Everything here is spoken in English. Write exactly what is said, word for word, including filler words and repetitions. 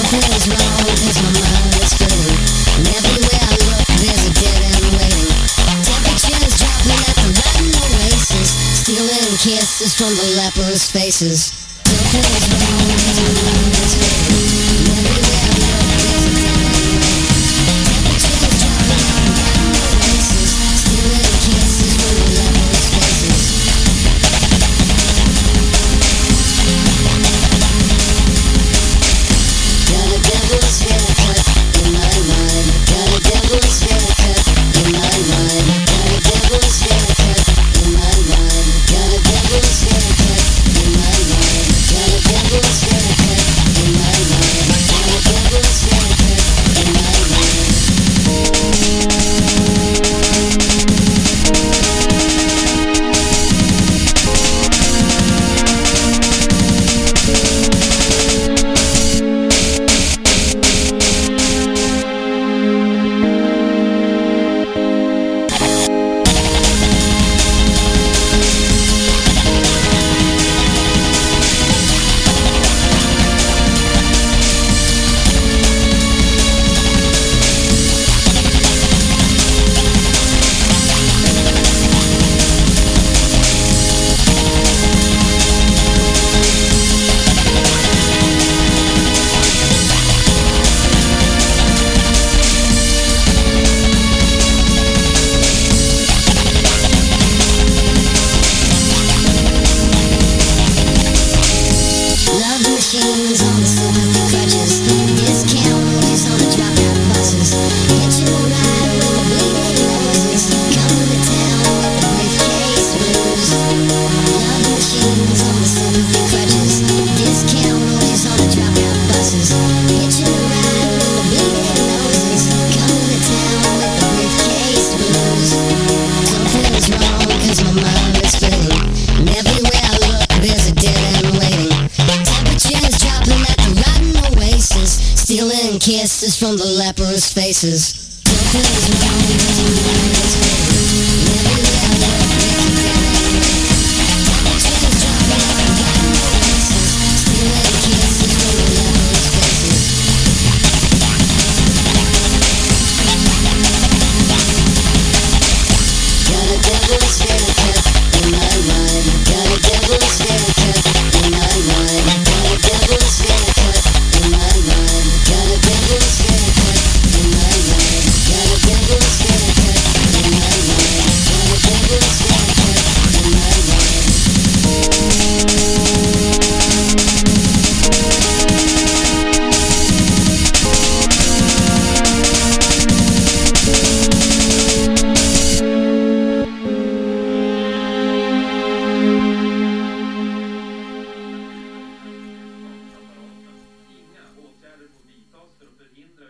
Something's wrong, cause my mind is spinning. And everywhere I look, there's a dead end waiting. Temperatures dropping at the rotten oasis, stealing kisses from the leprous faces. Something's wrong, cause my mind is spinning. And everywhere I look, there's a dead end waiting. Temperatures dropping at the rotten oasis, stealing kisses from the leprous faces. Got a devil's haircut in my mind. Got a devil's haircut in my mind. Got a devil's haircut in my mind. Got a devil's haircut in my mind. Got a devil's haircut in my mind. Got a devil's haircut in my machines on the sympathy crutches, discount movies on the dropout buses, hitching a ride with the bleeding noses, coming to town with the briefcase blues. Love machines on the sympathy crutches, discount movies on the dropout buses, hitching a ride with the bleeding noses, coming to town with the briefcase blues. Something's wrong, cause my mind is spinning, and everywhere I look, there's a dead end waiting. Temperatures dropping at the rotten oasis, stealing kisses from the leprous faces. Something's wrong, cause my mind is spinning.